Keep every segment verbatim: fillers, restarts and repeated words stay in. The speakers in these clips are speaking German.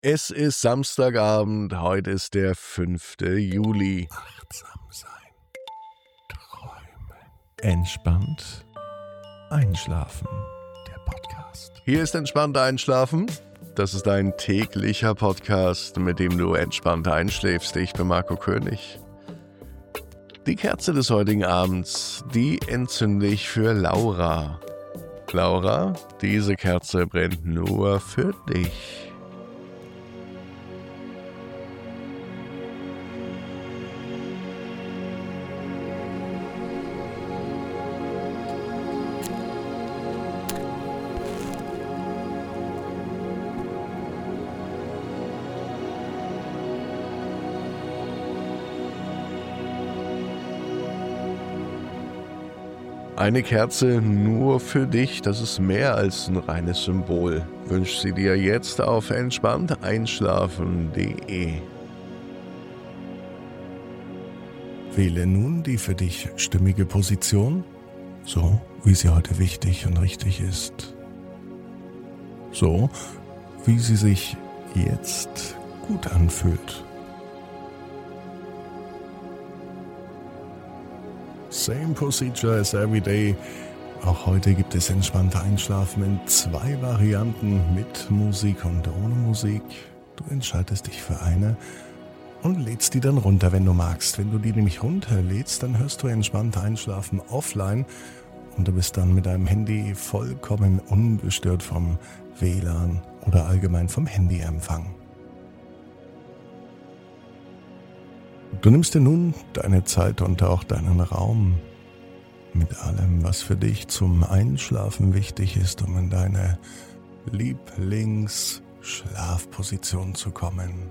Es ist Samstagabend, heute ist der fünfte Juli. Achtsam sein, träumen, entspannt einschlafen. Der Podcast. Hier ist Entspannt Einschlafen. Das ist ein täglicher Podcast, mit dem du entspannt einschläfst. Ich bin Marco König. Die Kerze des heutigen Abends, die entzünde ich für Laura. Laura, diese Kerze brennt nur für dich. Eine Kerze nur für dich, das ist mehr als ein reines Symbol. Wünsch sie dir jetzt auf entspannt einschlafen punkt de. Wähle nun die für dich stimmige Position, so wie sie heute wichtig und richtig ist. So wie sie sich jetzt gut anfühlt. Same procedure as every day. Auch heute gibt es entspannte Einschlafen in zwei Varianten, mit Musik und ohne Musik. Du entscheidest dich für eine und lädst die dann runter, wenn du magst. Wenn du die nämlich runterlädst, dann hörst du entspannt Einschlafen offline und du bist dann mit deinem Handy vollkommen ungestört vom W L A N oder allgemein vom Handyempfang. Du nimmst dir nun deine Zeit und auch deinen Raum mit allem, was für dich zum Einschlafen wichtig ist, um in deine Lieblingsschlafposition zu kommen.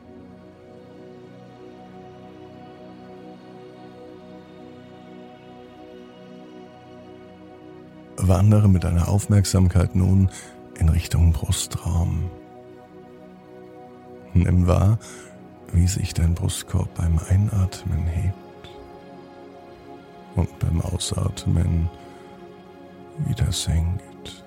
Wandere mit deiner Aufmerksamkeit nun in Richtung Brustraum. Nimm wahr, wie sich dein Brustkorb beim Einatmen hebt und beim Ausatmen wieder senkt.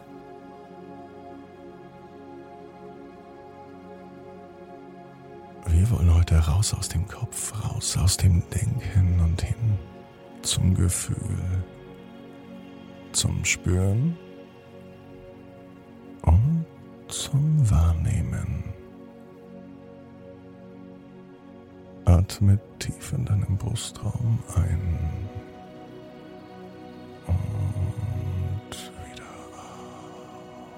Wir wollen heute raus aus dem Kopf, raus aus dem Denken und hin zum Gefühl, zum Spüren und zum Wahrnehmen. Atme tief in deinem Brustraum ein und wieder aus.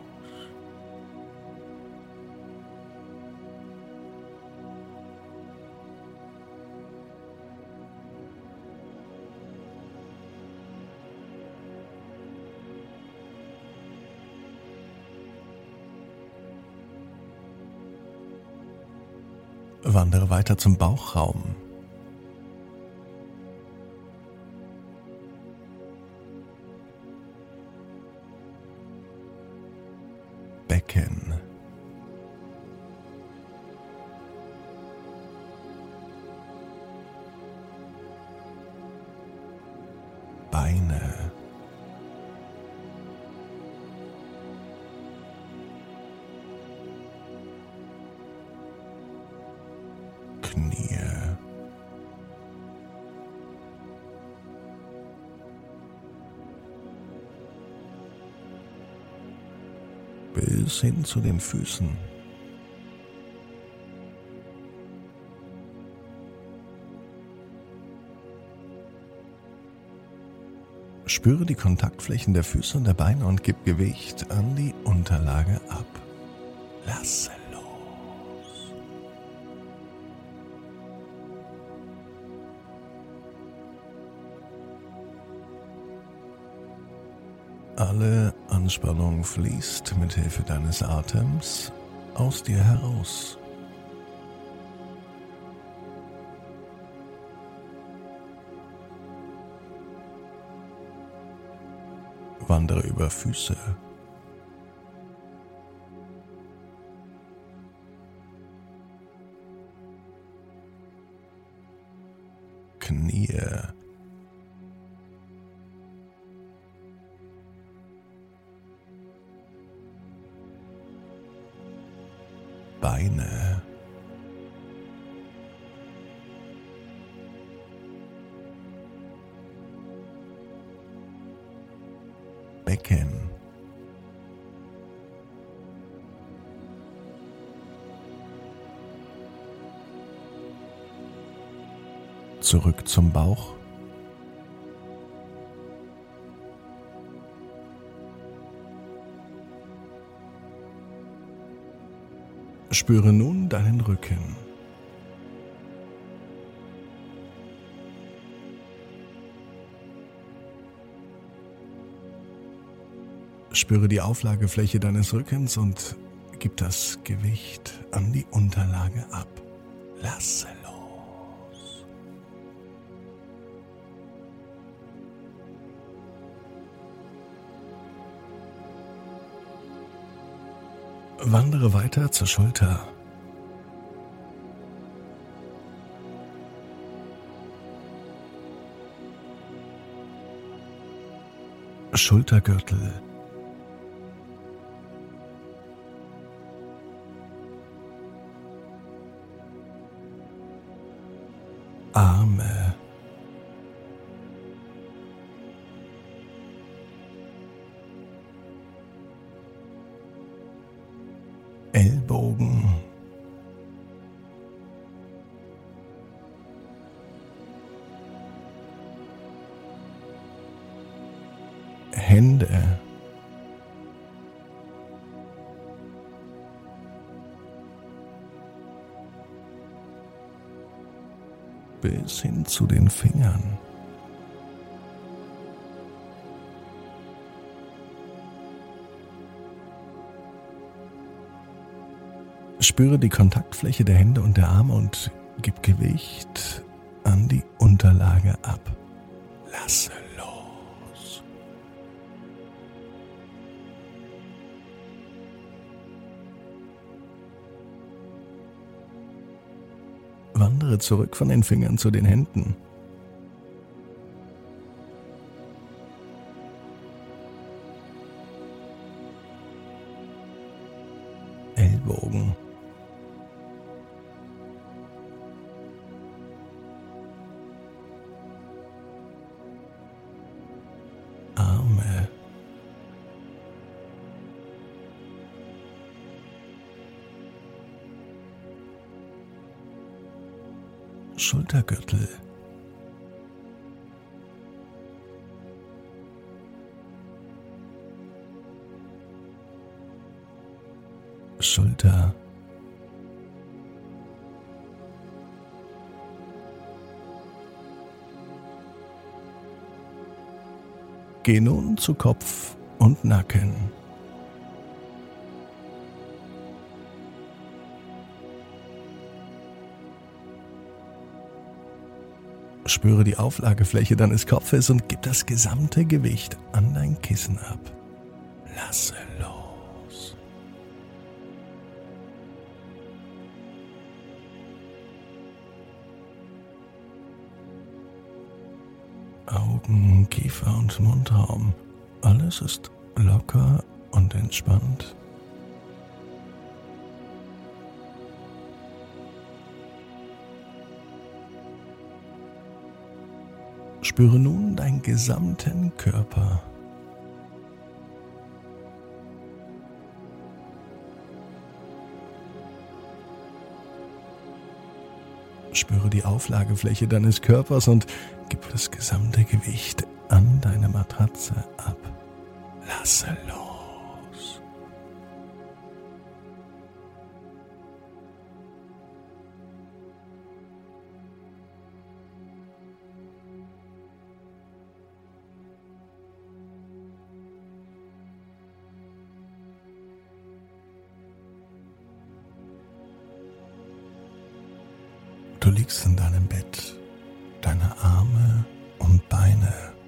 Wandere weiter zum Bauchraum. Becken. Beine. Knie. Bis hin zu den Füßen. Spüre die Kontaktflächen der Füße und der Beine und gib Gewicht an die Unterlage ab. Lasse los. Alle Anspannung fließt mit Hilfe deines Atems aus dir heraus. Wandere über Füße. Knie. Beine. Becken. Zurück zum Bauch. Spüre nun deinen Rücken. Spüre die Auflagefläche deines Rückens und gib das Gewicht an die Unterlage ab. Lasse los. Wandere weiter zur Schulter. Schultergürtel. Arme. Ellbogen. Hände. Bis hin zu den Fingern. Spüre die Kontaktfläche der Hände und der Arme und gib Gewicht an die Unterlage ab. Lasse los. Wandere zurück von den Fingern zu den Händen. Ellbogen. Arme. Schultergürtel. Schulter. Geh nun zu Kopf und Nacken. Spüre die Auflagefläche deines Kopfes und gib das gesamte Gewicht an dein Kissen ab. Lasse los. Augen, Kiefer und Mundraum. Alles ist locker und entspannt. Spüre nun deinen gesamten Körper. Spüre die Auflagefläche deines Körpers und gib das gesamte Gewicht an deine Matratze ab. Lasse los. Du liegst in deinem Bett, deine Arme und Beine,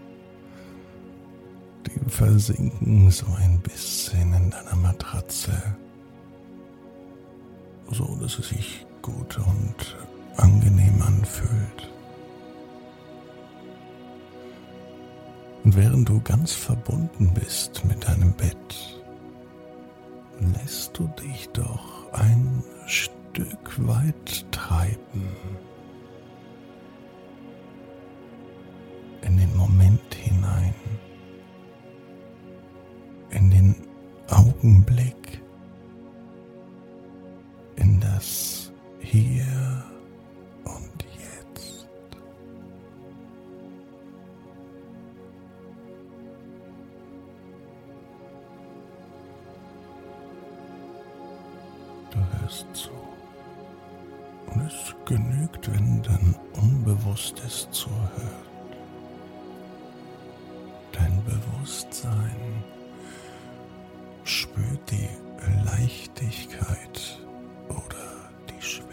die versinken so ein bisschen in deiner Matratze, so dass es sich gut und angenehm anfühlt. Und während du ganz verbunden bist mit deinem Bett, lässt du dich doch ein Stück weit treiben. In den Moment hinein. In den Augenblick. In das Hier und Jetzt. Du hörst zu. Und es genügt, wenn dein Unbewusstes zuhört. Dein Bewusstsein spürt die Leichtigkeit oder die Schwere,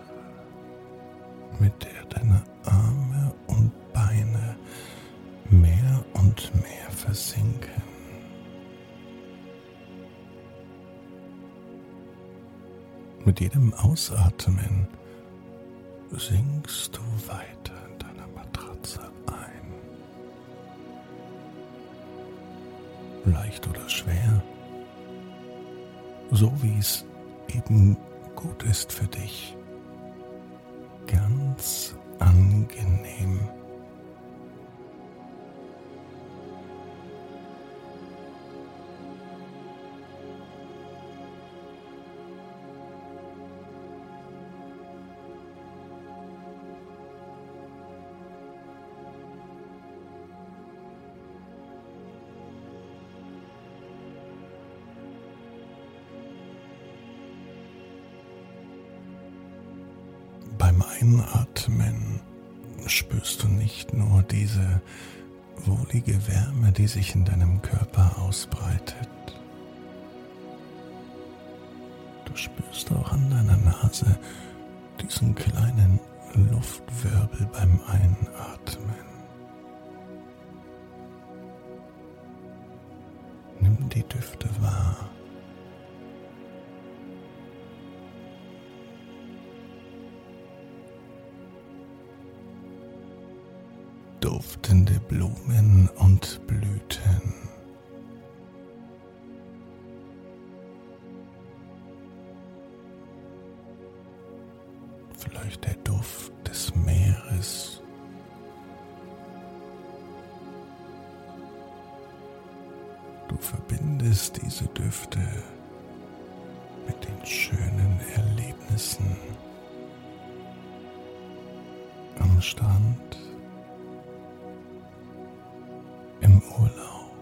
mit der deine Arme und Beine mehr und mehr versinken. Mit jedem Ausatmen sinkst du weiter in deiner Matratze ein. Leicht oder schwer, so wie es eben gut ist für dich. Ganz angenehm. Beim Einatmen spürst du nicht nur diese wohlige Wärme, die sich in deinem Körper ausbreitet. Du spürst auch an deiner Nase diesen kleinen Luftwirbel beim Einatmen. Nimm die Düfte wahr. Duftende Blumen und Blüten. Vielleicht der Duft des Meeres. Du verbindest diese Düfte mit den schönen Erlebnissen am Strand, im Urlaub,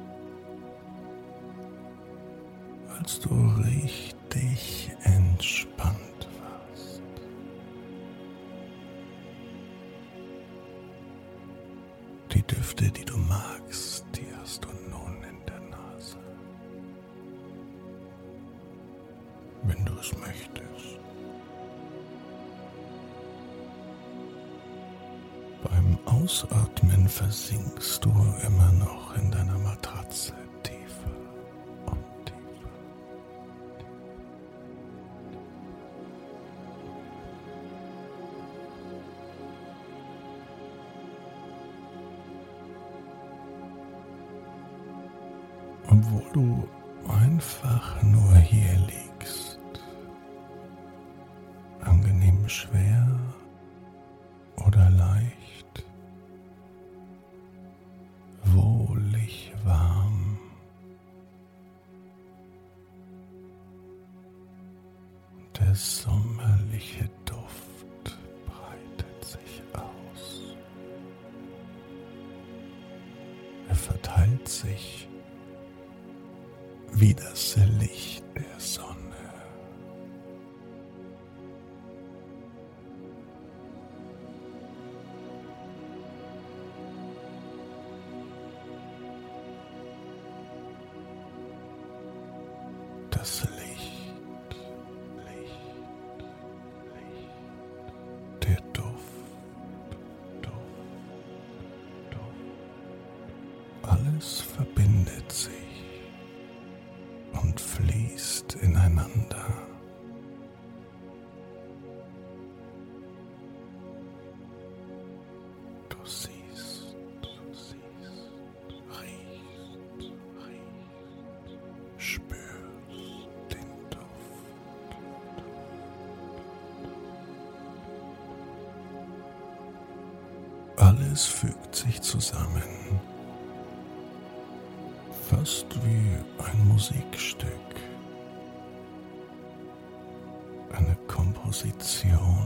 als du richtig entspannt warst. Die Düfte, die du magst, die hast du nun in der Nase. Wenn du es möchtest. Beim Ausatmen versinkst du immer noch in deiner Matratze tiefer und tiefer. Obwohl du einfach nur hier liegst, angenehm schwer oder leicht, wohlig warm. Der sommerliche Duft breitet sich aus. Er verteilt sich wie das Licht der Sonne. Das Licht, Licht, Licht, der Duft, Duft, Duft. Alles verbindet sich und fließt ineinander. Du siehst, du siehst, riechst, riechst, spürst den Duft. alles fügt sich zusammen. Fast wie ein Musikstück. Eine Komposition.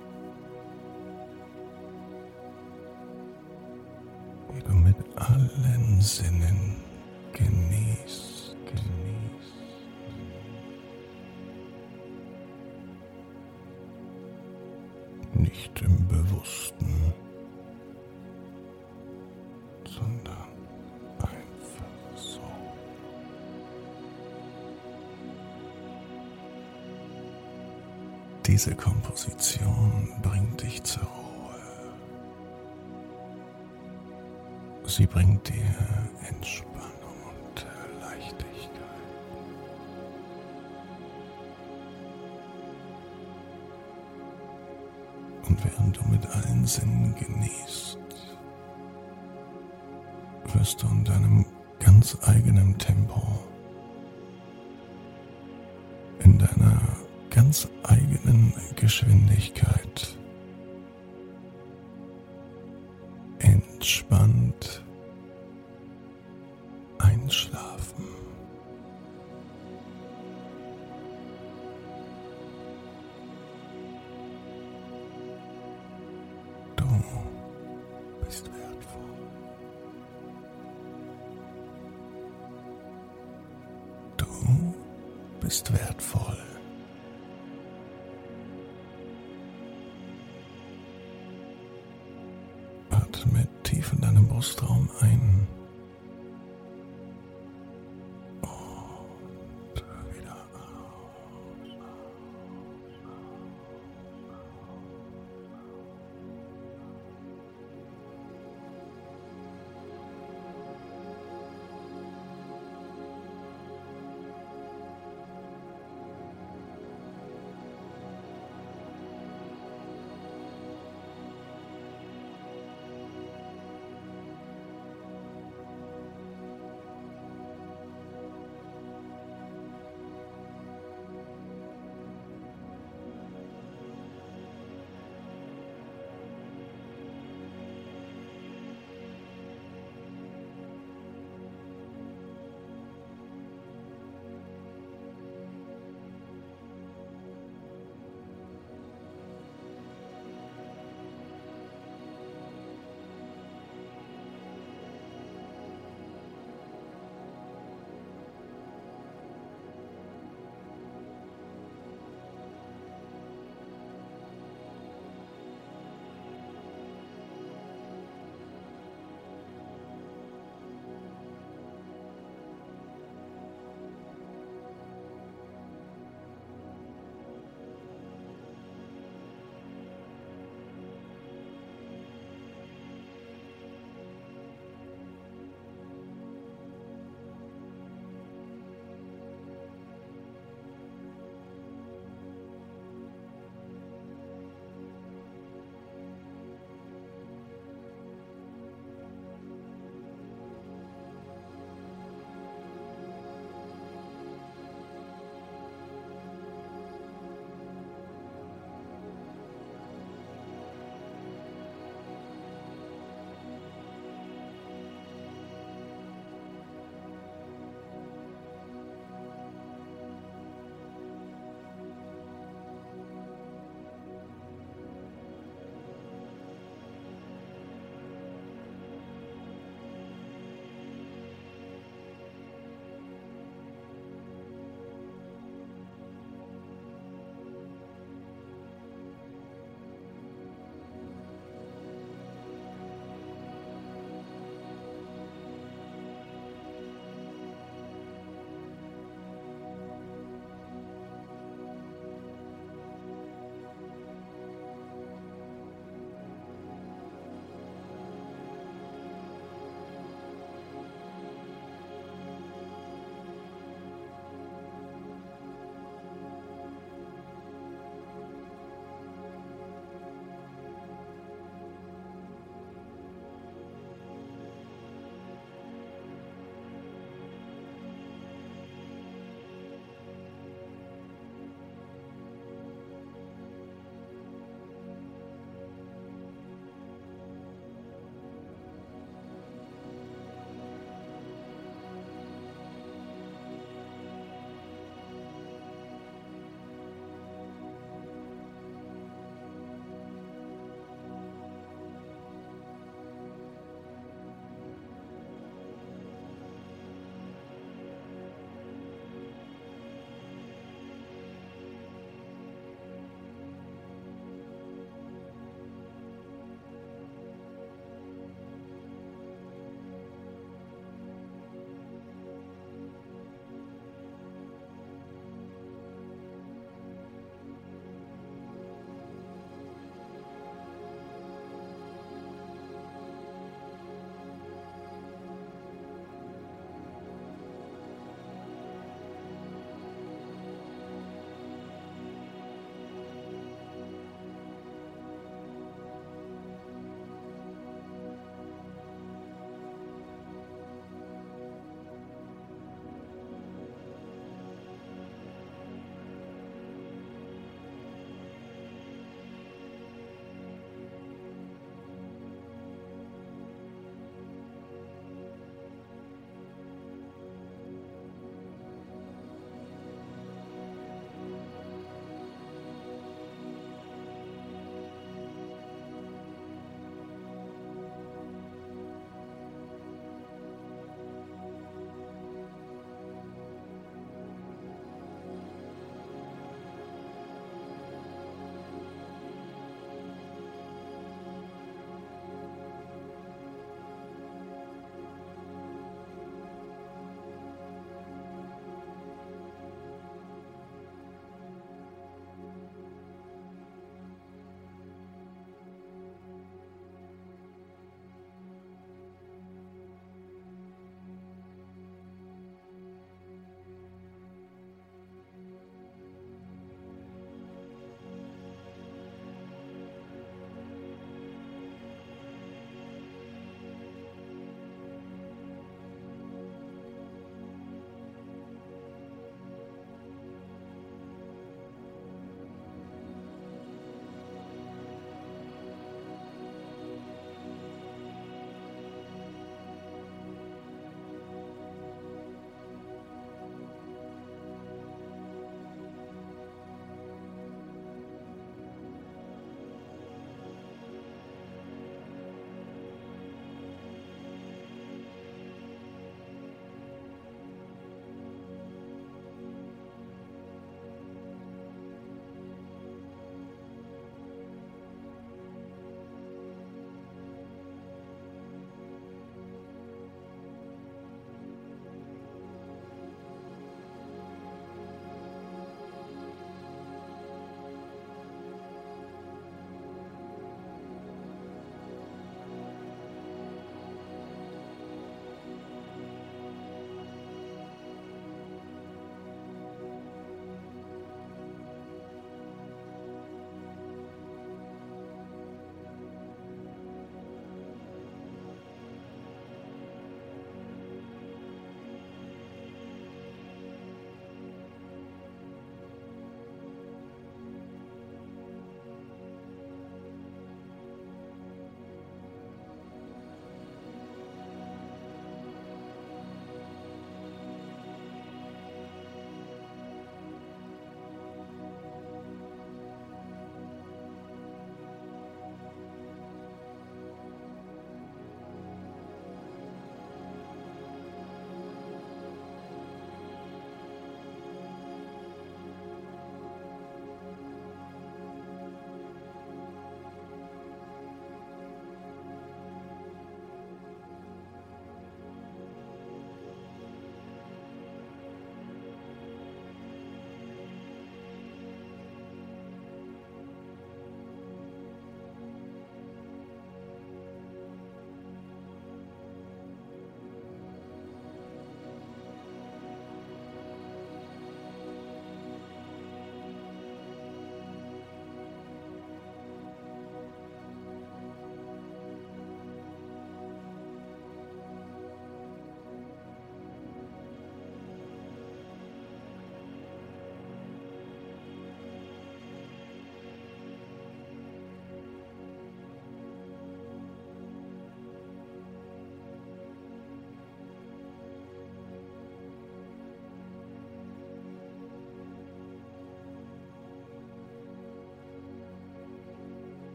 Die du mit allen Sinnen genießt, genießt. Nicht im Bewussten, sondern einfach so. Diese Komposition bringt dich zur Ruhe. Sie bringt dir Entspannung und Leichtigkeit. Und während du mit allen Sinnen genießt, wirst du in deinem ganz eigenen Tempo, in deiner ganz eigenen Geschwindigkeit entspannt einschlafen. Du bist wertvoll. Du bist wertvoll. Atme tief in deinem Brustraum ein